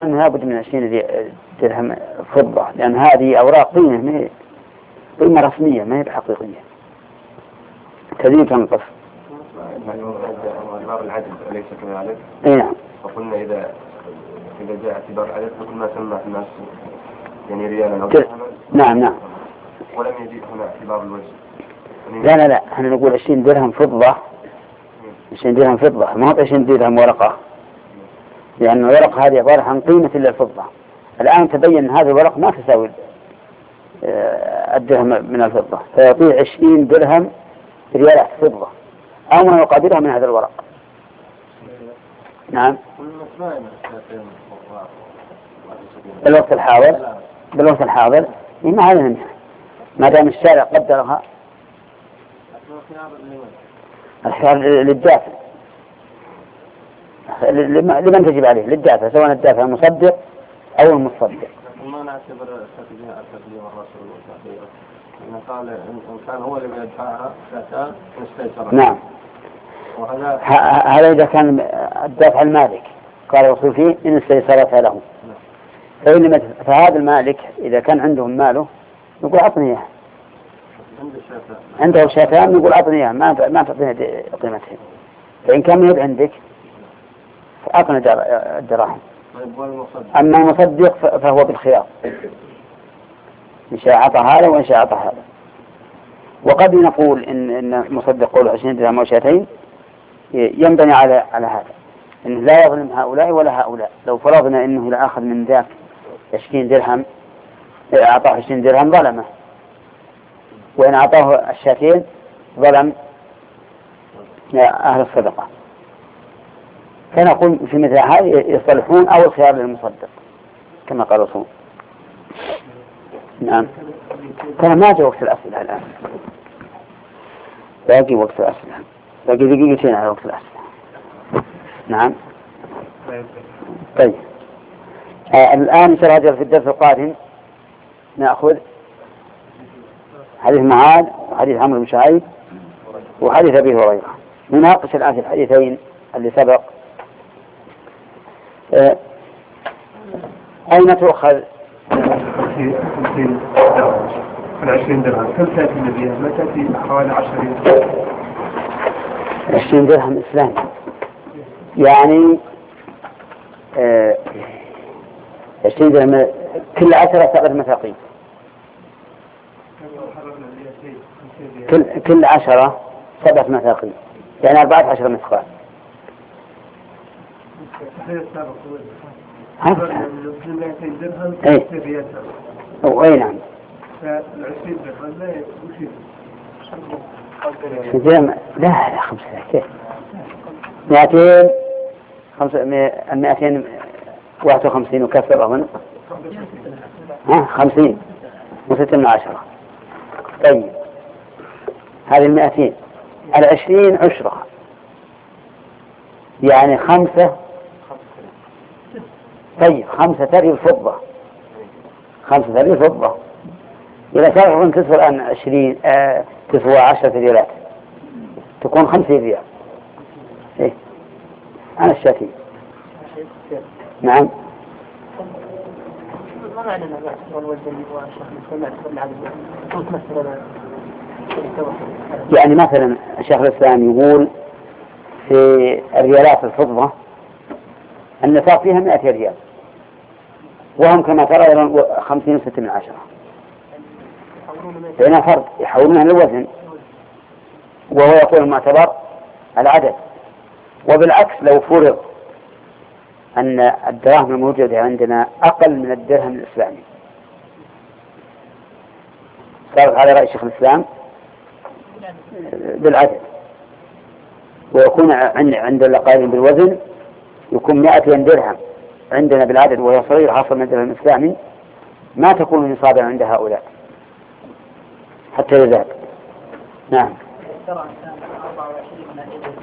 أنها لابد من 20 درهم فضة، لأن هذه أوراق قيمة رسمية ما هي بحقيقية، كذلك تنقص. اعتبار العدد أليس كذلك؟ نعم. وقلنا إذا جاء اعتبار العدد فكل ما سمى الناس يعني ريالا أو نعم. ولم يجيء هنا اعتبار الوزن. لا احنا نقول 20 درهم فضة، 20 درهم فضة، ما هو 20 درهم ورقة، لأن الورقة هذه عبارة عن قيمة للفضة. الآن تبين أن هذه الورقة ما تساوي الدرهم من الفضة، فيعطيه 20 درهم ريالات فضة أو ما يقابلها من هذا الورق. نعم. بالوقت الحاضر ما علينا منها ما دام الشارع قدرها. الخيار للدافع، لمن تجب عليه؟ للدافع، سواء الدافع المصدق أو المصدق. ما نعتبر التقديم الرسول والتقدير، إن قال إن كان هو اللي يدفعها شاتان نستيسر. نعم. هذا إذا كان الدافع المالك، قال الرسول فيه إن استيسرتها له. فهذا المالك إذا كان عندهم ماله نقول أعطني إياه، عنده شاتان نقول أعطني إياه، ما تعطيني قيمتهم. فإن كان يد عندك فأعطني الدراهم. أما المصدق فهو بالخيار، إن شاء أعطى هذا وإن شاء أعطى هذا. وقد نقول إن المصدق قول 20 درهم أو شاتين ينبني على هذا، إنه لا يظلم هؤلاء ولا هؤلاء. لو فرضنا إنه لا أخذ من ذاك 20 درهم، أعطاه 20 درهم ظلمه، وإن أعطاه الشاتين ظلم أهل الصدقة. فنقول في مثل هذا يصلحون أو الخيار للمصدق كما قال الرسول. نعم. كان ما جاء وقت الأسئلة الآن، باقي وقت الأسئلة، باقي دقيقتين على وقت الأسئلة. نعم. طيب الآن سنرجع في الدرس القادم نأخذ حديث معاذ وحديث عمرو بن شعيب وحديث أبي هريرة. نناقش الآن في الحديثين اللي سبق. أين تؤخذ 20 درهم؟ كم تأتي النبية؟ ما تأتي حوالي 20 درهم إسلامي، يعني 20 درهم كل 10 7 مثاقيل، كل 10 7 مثاقيل، يعني 14 مثقال. اي نعم. لا 5 كيف 251 وكسر أظن 50 و6 10. طيب هذه 200 على 20 عشرة، يعني 5. طيب 5 تري الفضة، 5 تري الفضة. إذا كان تسوى الآن 20 تسوى 10 ريالات تكون 50 ريال. إيه أنا الشاكي. نعم. يعني مثلا شيخ الإسلام يقول في الريالات الفضة النفاق فيها 100 ريال، وهم كما ترى 50 و6 من 10. فهنا فرق، يحولونها للوزن، وهو يقول المعتبر العدد. وبالعكس لو فرض أن الدراهم الموجودة عندنا أقل من الدرهم الإسلامي صار على رأي شيخ الإسلام بالعدد، ويكون عند القائلين بالوزن يكون 200 درهم عندنا بالعدد وهي صغيرة حصل من الدرهم الإسلامي، ما تكون نصابا عند هؤلاء حتى يزال. نعم.